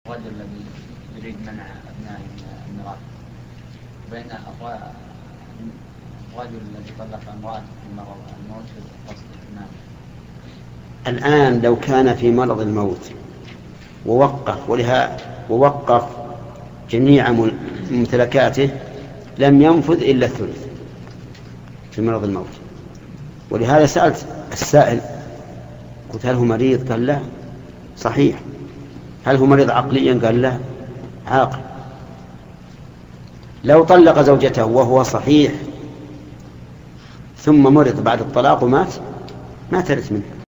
الرجل الذي يريد منع أبناء الميراث بين الرجل الذي طلق امرأة في مرض الموت والقصد الإمام. الآن لو كان في مرض الموت ووقف جميع ممتلكاته لم ينفذ إلا الثلث في مرض الموت. ولهذا سألت السائل قلت هل هو مريض؟ قال لا. صحيح. هل هو مريض عقليا؟ قال لا، عاقل. لو طلق زوجته وهو صحيح ثم مرض بعد الطلاق ومات ما ترث منه.